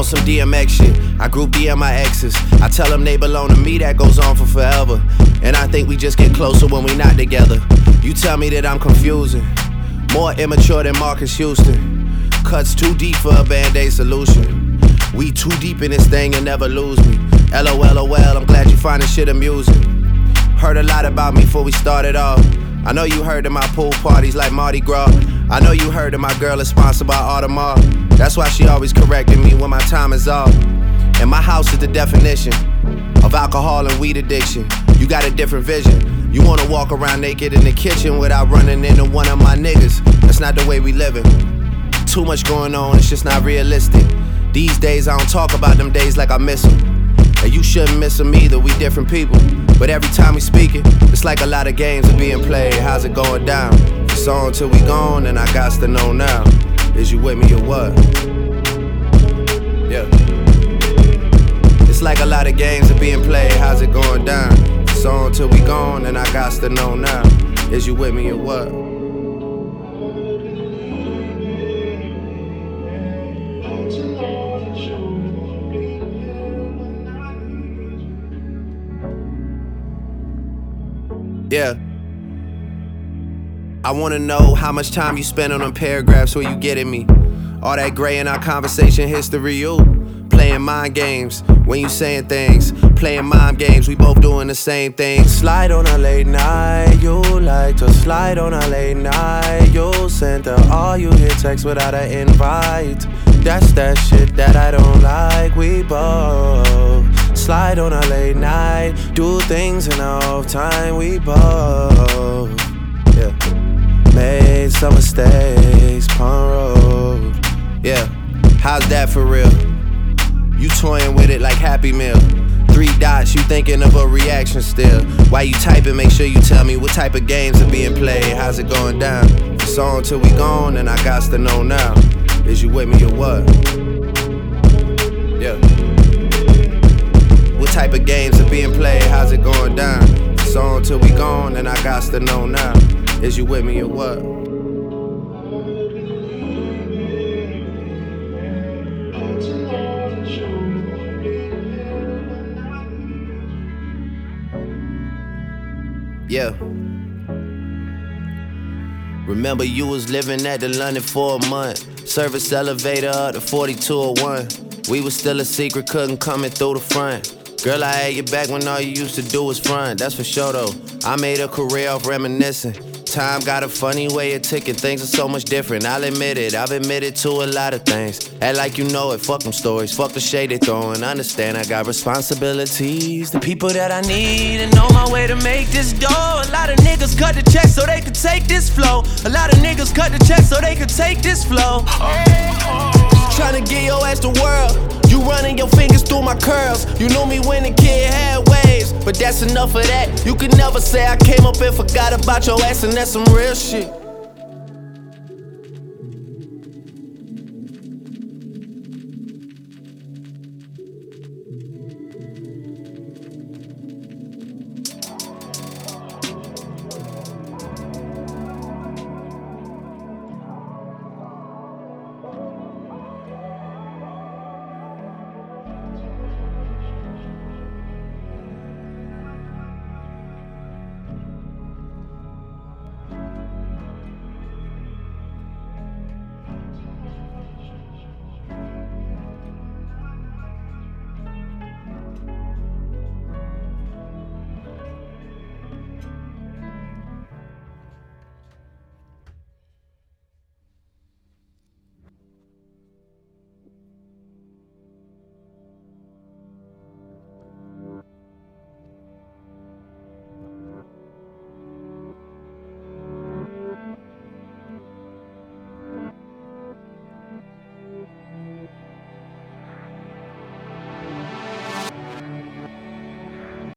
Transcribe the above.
some DMX shit. I group DM my exes. I tell them they belong to me, that goes on for forever. And I think we just get closer when we not together. You tell me that I'm confusing, more immature than Marcus Houston. Cuts too deep for a Band-Aid solution. We too deep in this thing, you'll never lose me. LOL, I'm glad you find this shit amusing. Heard a lot about me before we started off. I know you heard of my pool parties like Mardi Gras. I know you heard that my girl is sponsored by Audemars. That's why she always correcting me when my time is off. And my house is the definition of alcohol and weed addiction. You got a different vision. You wanna walk around naked in the kitchen without running into one of my niggas. That's not the way we living. Too much going on, it's just not realistic. These days I don't talk about them days like I miss them. And you shouldn't miss them either, we different people. But every time we speak it, it's like a lot of games are being played. How's it going down? It's on till we gone, and I got to know now. Is you with me or what? Yeah. It's like a lot of games are being played. How's it going down? It's on till we gone, and I got to know now. Is you with me or what? Yeah. I wanna know how much time you spend on them paragraphs where you getting me. All that gray in our conversation history, you playing mind games when you saying things. Playing mind games, we both doing the same thing. Slide on a late night, you like to slide on a late night. You sent her all you hear text without an invite. That's that shit that I don't like, we both slide on a late night, do things in off time, we both, yeah. Made some mistakes, Pond Road, yeah. How's that for real? You toying with it like Happy Meal. 3 dots, you thinking of a reaction still. While you typing, make sure you tell me what type of games are being played. How's it going down? It's on till we gone, and I got to know now. Is you with me or what? Yeah. What type of games are being played? How's it going down? It's on till we gone, and I got to know now. Is you with me or what? Yeah. Remember you was living at the London for a month. Service elevator up to 4201. We was still a secret, couldn't come in through the front. Girl, I had your back when all you used to do was front. That's for sure though. I made a career off reminiscing. Time got a funny way of ticking, things are so much different, I'll admit it. I've admitted to a lot of things. Act like you know it, fuck them stories, fuck the shade they throwing. Understand I got responsibilities, the people that I need, and on my way to make this dough. A lot of niggas cut the check so they could take this flow. A lot of niggas cut the check so they could take this flow. Tryna get your ass the world. You running your fingers through my curls. You knew me when the kid had waves, but that's enough of that. You could never say I came up and forgot about your ass, and that's some real shit.